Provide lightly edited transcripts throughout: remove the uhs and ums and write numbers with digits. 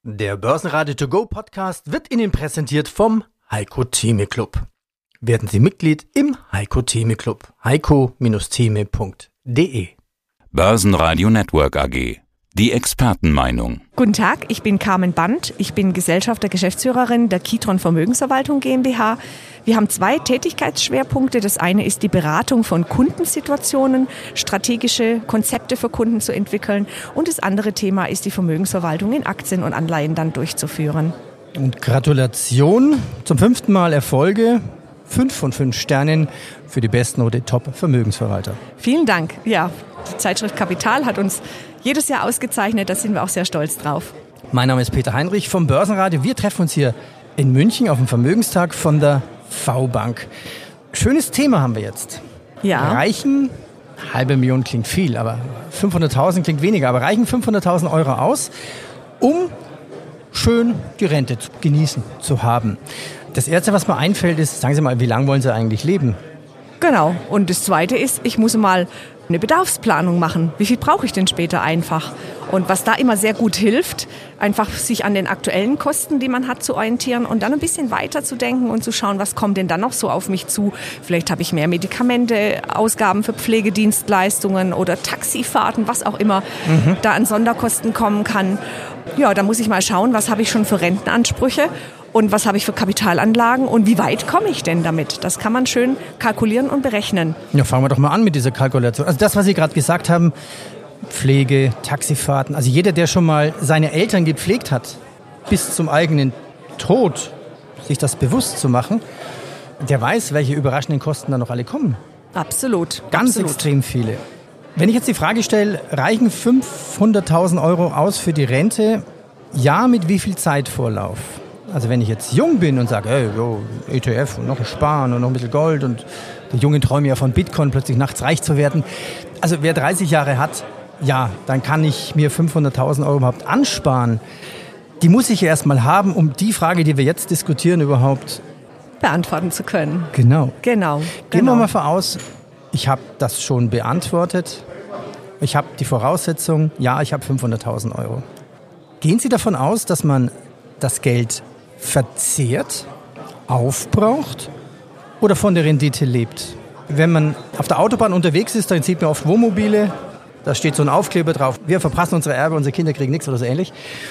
Der Börsenradio To Go Podcast wird Ihnen präsentiert vom Heiko Theme Club. Werden Sie Mitglied im Heiko Theme Club. heiko-theme.de. Börsenradio Network AG. Die Expertenmeinung. Guten Tag, ich bin Carmen Band. Ich bin Gesellschafter, Geschäftsführerin der Kitron Vermögensverwaltung GmbH. Wir haben 2 Tätigkeitsschwerpunkte. Das eine ist die Beratung von Kundensituationen, strategische Konzepte für Kunden zu entwickeln. Und das andere Thema ist die Vermögensverwaltung in Aktien und Anleihen dann durchzuführen. Und Gratulation zum 5. Mal Erfolge. 5 von 5 Sternen für die Bestnote Top-Vermögensverwalter. Vielen Dank. Ja, die Zeitschrift Kapital hat uns jedes Jahr ausgezeichnet. Da sind wir auch sehr stolz drauf. Mein Name ist Peter Heinrich vom Börsenradio. Wir treffen uns hier in München auf dem Vermögenstag von der V-Bank. Schönes Thema haben wir jetzt. Ja. Reichen, 500.000 klingt viel, aber 500.000 klingt weniger, aber reichen 500.000 Euro aus, um schön die Rente zu genießen zu haben. Das Erste, was mir einfällt, ist, sagen Sie mal, wie lange wollen Sie eigentlich leben? Genau. Und das Zweite ist, ich muss mal eine Bedarfsplanung machen. Wie viel brauche ich denn später einfach? Und was da immer sehr gut hilft, einfach sich an den aktuellen Kosten, die man hat, zu orientieren und dann ein bisschen weiter zu denken und zu schauen, was kommt denn dann noch so auf mich zu. Vielleicht habe ich mehr Medikamente, Ausgaben für Pflegedienstleistungen oder Taxifahrten, was auch immer da an Sonderkosten kommen kann. Ja, da muss ich mal schauen, was habe ich schon für Rentenansprüche und was habe ich für Kapitalanlagen und wie weit komme ich denn damit? Das kann man schön kalkulieren und berechnen. Ja, fangen wir doch mal an mit dieser Kalkulation. Also das, was Sie gerade gesagt haben, Pflege, Taxifahrten, also jeder, der schon mal seine Eltern gepflegt hat, bis zum eigenen Tod, sich das bewusst zu machen, der weiß, welche überraschenden Kosten da noch alle kommen. Absolut. Ganz absolut. extrem viele. Wenn ich jetzt die Frage stelle, reichen 500.000 Euro aus für die Rente? Ja, mit wie viel Zeitvorlauf? Also wenn ich jetzt jung bin und sage, hey, ETF und noch ein Sparen und noch ein bisschen Gold und die Jungen träumen ja von Bitcoin, plötzlich nachts reich zu werden. Also wer 30 Jahre hat, ja, dann kann ich mir 500.000 Euro überhaupt ansparen. Die muss ich ja erstmal haben, um die Frage, die wir jetzt diskutieren, überhaupt beantworten zu können. Genau. Gehen wir mal voraus, ich habe das schon beantwortet. Ich habe die Voraussetzung, ja, ich habe 500.000 Euro. Gehen Sie davon aus, dass man das Geld verzehrt, aufbraucht oder von der Rendite lebt? Wenn man auf der Autobahn unterwegs ist, dann sieht man oft Wohnmobile, da steht so ein Aufkleber drauf, wir verprassen unsere Erbe, unsere Kinder kriegen nichts oder so ähnlich.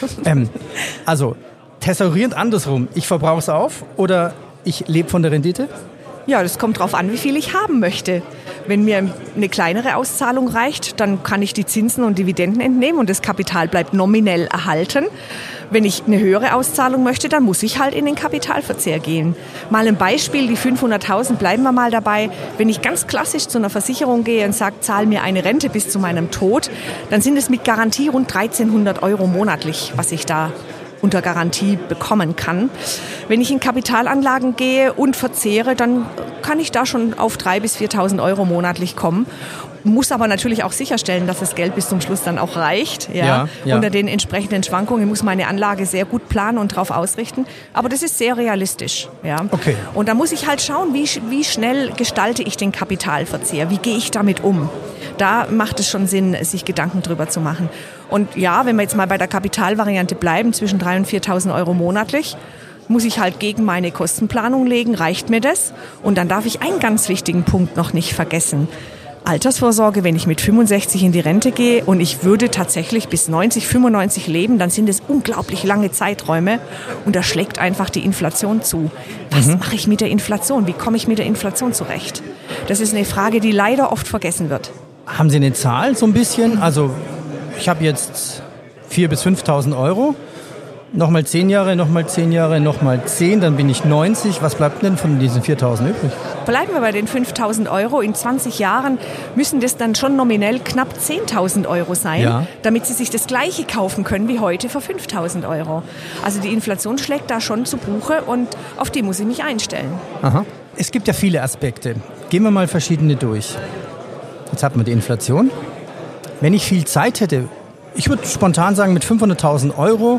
Also thesaurierend andersrum, ich verbrauche es auf oder ich lebe von der Rendite? Ja, das kommt drauf an, wie viel ich haben möchte. Wenn mir eine kleinere Auszahlung reicht, dann kann ich die Zinsen und Dividenden entnehmen und das Kapital bleibt nominell erhalten. Wenn ich eine höhere Auszahlung möchte, dann muss ich halt in den Kapitalverzehr gehen. Mal ein Beispiel, die 500.000, bleiben wir mal dabei. Wenn ich ganz klassisch zu einer Versicherung gehe und sage, zahl mir eine Rente bis zu meinem Tod, dann sind es mit Garantie rund 1.300 Euro monatlich, was ich da unter Garantie bekommen kann. Wenn ich in Kapitalanlagen gehe und verzehre, dann kann ich da schon auf 3.000 bis 4.000 Euro monatlich kommen. Muss aber natürlich auch sicherstellen, dass das Geld bis zum Schluss dann auch reicht. Ja. Unter den entsprechenden Schwankungen. Ich muss meine Anlage sehr gut planen und darauf ausrichten. Aber das ist sehr realistisch. Ja. Okay. Und da muss ich halt schauen, wie schnell gestalte ich den Kapitalverzehr? Wie gehe ich damit um? Da macht es schon Sinn, sich Gedanken drüber zu machen. Und ja, wenn wir jetzt mal bei der Kapitalvariante bleiben, zwischen 3.000 und 4.000 Euro monatlich, muss ich halt gegen meine Kostenplanung legen, reicht mir das? Und dann darf ich einen ganz wichtigen Punkt noch nicht vergessen. Altersvorsorge, wenn ich mit 65 in die Rente gehe und ich würde tatsächlich bis 90, 95 leben, dann sind es unglaublich lange Zeiträume und da schlägt einfach die Inflation zu. Was mache ich mit der Inflation? Wie komme ich mit der Inflation zurecht? Das ist eine Frage, die leider oft vergessen wird. Haben Sie eine Zahl so ein bisschen? Also ich habe jetzt 4.000 bis 5.000 Euro. Nochmal 10 Jahre, nochmal 10 Jahre, nochmal 10, dann bin ich 90. Was bleibt denn von diesen 4.000 übrig? Bleiben wir bei den 5.000 Euro. In 20 Jahren müssen das dann schon nominell knapp 10.000 Euro sein, damit Sie sich das Gleiche kaufen können wie heute für 5.000 Euro. Also die Inflation schlägt da schon zu Buche und auf die muss ich mich einstellen. Aha. Es gibt ja viele Aspekte. Gehen wir mal verschiedene durch. Jetzt hat man die Inflation. Wenn ich viel Zeit hätte, ich würde spontan sagen, mit 500.000 Euro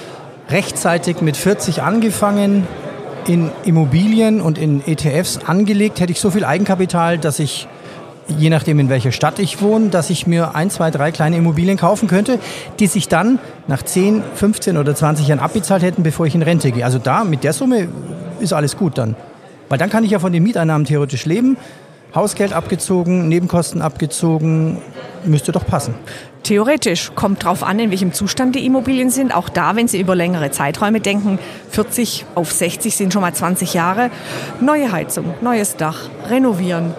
rechtzeitig mit 40 angefangen, in Immobilien und in ETFs angelegt, hätte ich so viel Eigenkapital, dass ich je nachdem in welcher Stadt ich wohne, dass ich mir 1, 2, 3 kleine Immobilien kaufen könnte, die sich dann nach 10, 15 oder 20 Jahren abbezahlt hätten, bevor ich in Rente gehe. Also da mit der Summe ist alles gut dann. Weil dann kann ich ja von den Mieteinnahmen theoretisch leben. Hausgeld abgezogen, Nebenkosten abgezogen, müsste doch passen. Theoretisch, kommt drauf an, in welchem Zustand die Immobilien sind. Auch da, wenn Sie über längere Zeiträume denken, 40 auf 60 sind schon mal 20 Jahre. Neue Heizung, neues Dach, renovieren.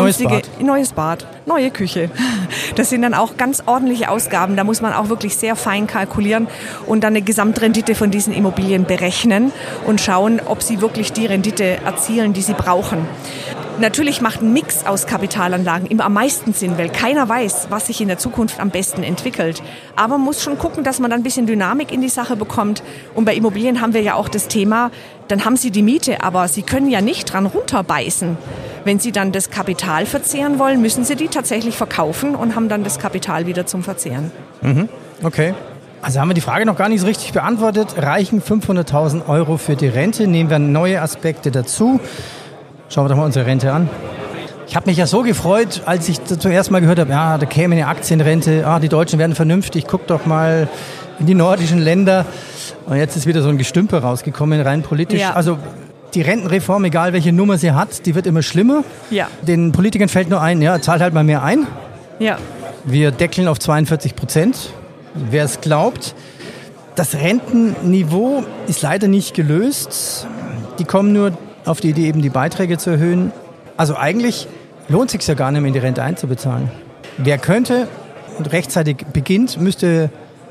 Neues Bad, neue Küche. Das sind dann auch ganz ordentliche Ausgaben. Da muss man auch wirklich sehr fein kalkulieren und dann eine Gesamtrendite von diesen Immobilien berechnen und schauen, ob sie wirklich die Rendite erzielen, die sie brauchen. Natürlich macht ein Mix aus Kapitalanlagen immer am meisten Sinn, weil keiner weiß, was sich in der Zukunft am besten entwickelt. Aber man muss schon gucken, dass man dann ein bisschen Dynamik in die Sache bekommt. Und bei Immobilien haben wir ja auch das Thema, dann haben Sie die Miete, aber Sie können ja nicht dran runterbeißen. Wenn Sie dann das Kapital verzehren wollen, müssen Sie die tatsächlich verkaufen und haben dann das Kapital wieder zum Verzehren. Okay. Also haben wir die Frage noch gar nicht so richtig beantwortet. Reichen 500.000 Euro für die Rente? Nehmen wir neue Aspekte dazu. Schauen wir doch mal unsere Rente an. Ich habe mich ja so gefreut, als ich zuerst mal gehört habe, ja, da käme eine Aktienrente, die Deutschen werden vernünftig, guck doch mal in die nordischen Länder. Und jetzt ist wieder so ein Gestümper rausgekommen, rein politisch. Ja. Also die Rentenreform, egal welche Nummer sie hat, die wird immer schlimmer. Ja. Den Politikern fällt nur ein, ja, zahlt halt mal mehr ein. Ja. Wir deckeln auf 42%. Wer es glaubt. Das Rentenniveau ist leider nicht gelöst. Die kommen nur auf die Idee, eben die Beiträge zu erhöhen. Also eigentlich lohnt es sich ja gar nicht mehr, in die Rente einzubezahlen. Wer könnte und rechtzeitig beginnt, müsste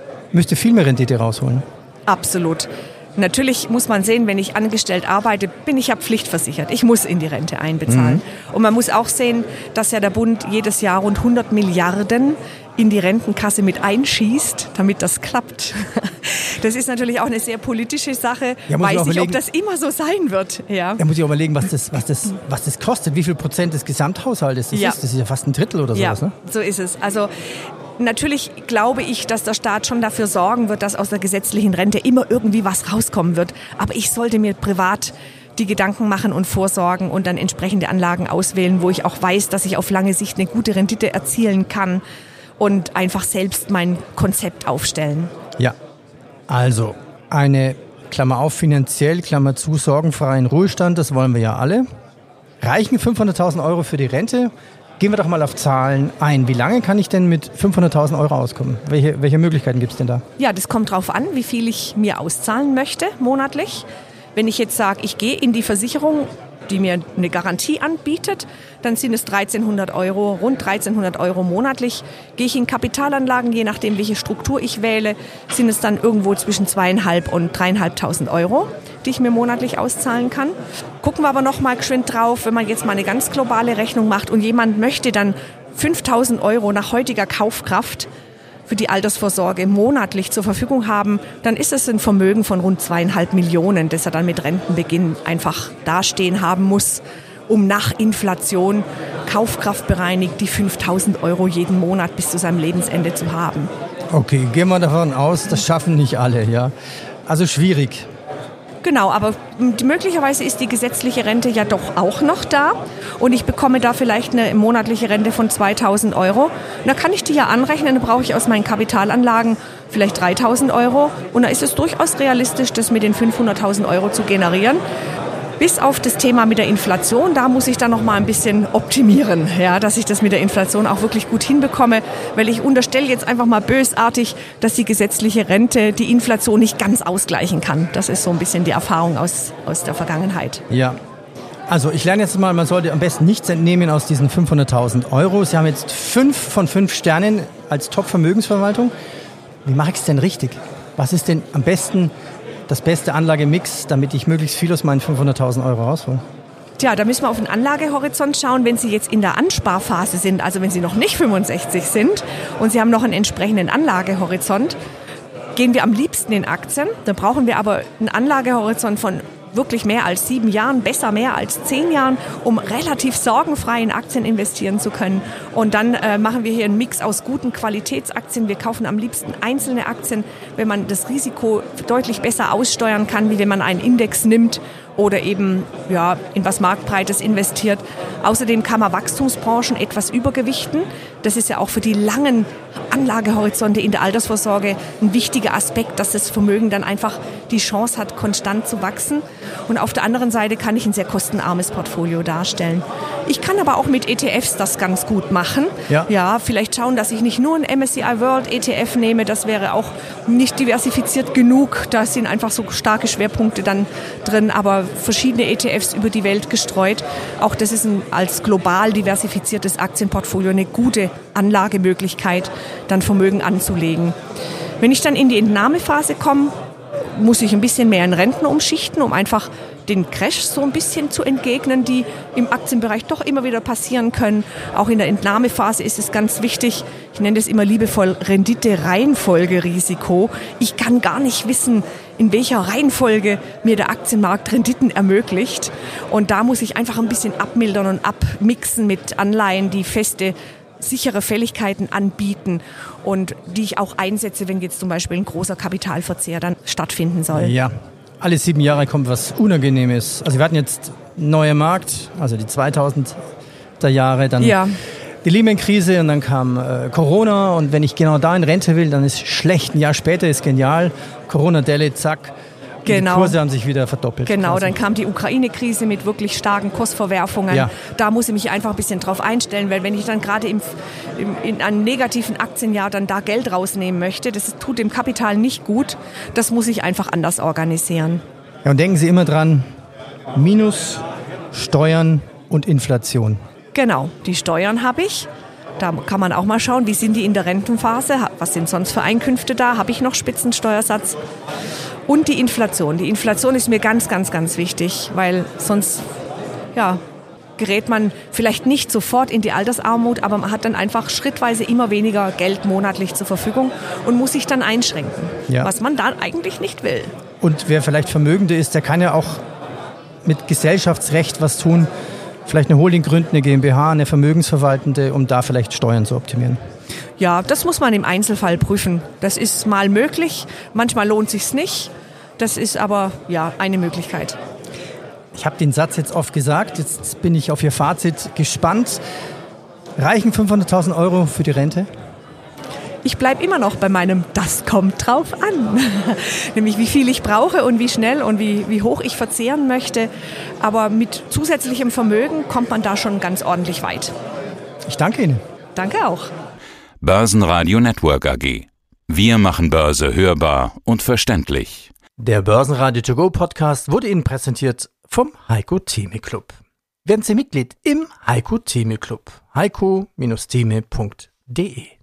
viel mehr Rendite rausholen. Absolut. Natürlich muss man sehen, wenn ich angestellt arbeite, bin ich ja pflichtversichert. Ich muss in die Rente einbezahlen. Und man muss auch sehen, dass ja der Bund jedes Jahr rund 100 Milliarden in die Rentenkasse mit einschießt, damit das klappt. Das ist natürlich auch eine sehr politische Sache. Ja, weiß nicht, ob das immer so sein wird. Ja. Da muss ich auch überlegen, was das kostet. Wie viel Prozent des Gesamthaushaltes das ist. Das ist ja fast ein Drittel oder sowas. Ne? So ist es. Also natürlich glaube ich, dass der Staat schon dafür sorgen wird, dass aus der gesetzlichen Rente immer irgendwie was rauskommen wird. Aber ich sollte mir privat die Gedanken machen und vorsorgen und dann entsprechende Anlagen auswählen, wo ich auch weiß, dass ich auf lange Sicht eine gute Rendite erzielen kann und einfach selbst mein Konzept aufstellen. Ja, also eine, Klammer auf, finanziell, Klammer zu, sorgenfreien Ruhestand, das wollen wir ja alle. Reichen 500.000 Euro für die Rente? Gehen wir doch mal auf Zahlen ein. Wie lange kann ich denn mit 500.000 Euro auskommen? Welche Möglichkeiten gibt es denn da? Ja, das kommt drauf an, wie viel ich mir auszahlen möchte monatlich. Wenn ich jetzt sage, ich gehe in die Versicherung, die mir eine Garantie anbietet, dann sind es 1.300 Euro, rund 1.300 Euro monatlich. Gehe ich in Kapitalanlagen, je nachdem, welche Struktur ich wähle, sind es dann irgendwo zwischen 2.500 und 3.500 Euro, die ich mir monatlich auszahlen kann. Gucken wir aber noch mal geschwind drauf, wenn man jetzt mal eine ganz globale Rechnung macht und jemand möchte dann 5.000 Euro nach heutiger Kaufkraft für die Altersvorsorge monatlich zur Verfügung haben, dann ist es ein Vermögen von rund 2,5 Millionen, das er dann mit Rentenbeginn einfach dastehen haben muss, um nach Inflation kaufkraftbereinigt die 5.000 Euro jeden Monat bis zu seinem Lebensende zu haben. Okay, gehen wir davon aus, das schaffen nicht alle, ja. Also schwierig. Genau, aber möglicherweise ist die gesetzliche Rente ja doch auch noch da und ich bekomme da vielleicht eine monatliche Rente von 2.000 Euro. Und da kann ich die ja anrechnen, dann brauche ich aus meinen Kapitalanlagen vielleicht 3.000 Euro und da ist es durchaus realistisch, das mit den 500.000 Euro zu generieren. Bis auf das Thema mit der Inflation, da muss ich dann noch mal ein bisschen optimieren, ja, dass ich das mit der Inflation auch wirklich gut hinbekomme, weil ich unterstelle jetzt einfach mal bösartig, dass die gesetzliche Rente die Inflation nicht ganz ausgleichen kann. Das ist so ein bisschen die Erfahrung aus der Vergangenheit. Ja, also ich lerne jetzt mal, man sollte am besten nichts entnehmen aus diesen 500.000 Euro. Sie haben jetzt 5 von 5 Sternen als Top-Vermögensverwaltung. Wie mache ich es denn richtig? Was ist denn am besten das beste Anlagemix, damit ich möglichst viel aus meinen 500.000 Euro raushole? Tja, da müssen wir auf den Anlagehorizont schauen, wenn Sie jetzt in der Ansparphase sind, also wenn Sie noch nicht 65 sind und Sie haben noch einen entsprechenden Anlagehorizont, gehen wir am liebsten in Aktien. Dann brauchen wir aber einen Anlagehorizont von wirklich mehr als 7 Jahren, besser mehr als 10 Jahren, um relativ sorgenfrei in Aktien investieren zu können. Und dann machen wir hier einen Mix aus guten Qualitätsaktien. Wir kaufen am liebsten einzelne Aktien, wenn man das Risiko deutlich besser aussteuern kann, wie wenn man einen Index nimmt oder eben in was Marktbreites investiert. Außerdem kann man Wachstumsbranchen etwas übergewichten. Das ist ja auch für die langen Anlagehorizonte in der Altersvorsorge ein wichtiger Aspekt, dass das Vermögen dann einfach die Chance hat, konstant zu wachsen. Und auf der anderen Seite kann ich ein sehr kostenarmes Portfolio darstellen. Ich kann aber auch mit ETFs das ganz gut machen. Ja, vielleicht schauen, dass ich nicht nur ein MSCI World ETF nehme. Das wäre auch nicht diversifiziert genug. Da sind einfach so starke Schwerpunkte dann drin, aber verschiedene ETFs über die Welt gestreut. Auch das ist als global diversifiziertes Aktienportfolio eine gute Anlagemöglichkeit, dann Vermögen anzulegen. Wenn ich dann in die Entnahmephase komme, muss ich ein bisschen mehr in Renten umschichten, um einfach den Crash so ein bisschen zu entgegnen, die im Aktienbereich doch immer wieder passieren können. Auch in der Entnahmephase ist es ganz wichtig, ich nenne das immer liebevoll Rendite-Reihenfolge-Risiko. Ich kann gar nicht wissen, in welcher Reihenfolge mir der Aktienmarkt Renditen ermöglicht. Und da muss ich einfach ein bisschen abmildern und abmixen mit Anleihen, die feste, sichere Fälligkeiten anbieten und die ich auch einsetze, wenn jetzt zum Beispiel ein großer Kapitalverzehr dann stattfinden soll. Ja, alle 7 Jahre kommt was Unangenehmes. Also wir hatten jetzt einen neuen Markt, also die 2000er Jahre, dann die Lehman-Krise und dann kam Corona und wenn ich genau da in Rente will, dann ist schlecht. Ein Jahr später ist genial. Corona-Delle, zack. Genau. Die Kurse haben sich wieder verdoppelt. Genau, dann kam die Ukraine-Krise mit wirklich starken Kursverwerfungen. Ja. Da muss ich mich einfach ein bisschen drauf einstellen, weil wenn ich dann gerade in einem negativen Aktienjahr dann da Geld rausnehmen möchte, das tut dem Kapital nicht gut. Das muss ich einfach anders organisieren. Ja, und denken Sie immer dran, Minus, Steuern und Inflation. Genau, die Steuern habe ich. Da kann man auch mal schauen, wie sind die in der Rentenphase, was sind sonst für Einkünfte da, habe ich noch Spitzensteuersatz. Und die Inflation. Die Inflation ist mir ganz, ganz, ganz wichtig, weil sonst gerät man vielleicht nicht sofort in die Altersarmut, aber man hat dann einfach schrittweise immer weniger Geld monatlich zur Verfügung und muss sich dann einschränken, was man dann eigentlich nicht will. Und wer vielleicht Vermögende ist, der kann ja auch mit Gesellschaftsrecht was tun, vielleicht eine Holding gründen, eine GmbH, eine Vermögensverwaltende, um da vielleicht Steuern zu optimieren. Ja, das muss man im Einzelfall prüfen. Das ist mal möglich, manchmal lohnt es sich nicht. Das ist aber eine Möglichkeit. Ich habe den Satz jetzt oft gesagt, jetzt bin ich auf Ihr Fazit gespannt. Reichen 500.000 Euro für die Rente? Ich bleibe immer noch bei meinem, das kommt drauf an. Nämlich wie viel ich brauche und wie schnell und wie hoch ich verzehren möchte. Aber mit zusätzlichem Vermögen kommt man da schon ganz ordentlich weit. Ich danke Ihnen. Danke auch. Börsenradio Network AG. Wir machen Börse hörbar und verständlich. Der Börsenradio To Go Podcast wurde Ihnen präsentiert vom Heiko Theme Club. Werden Sie Mitglied im Heiko Theme Club. heiko-theme.de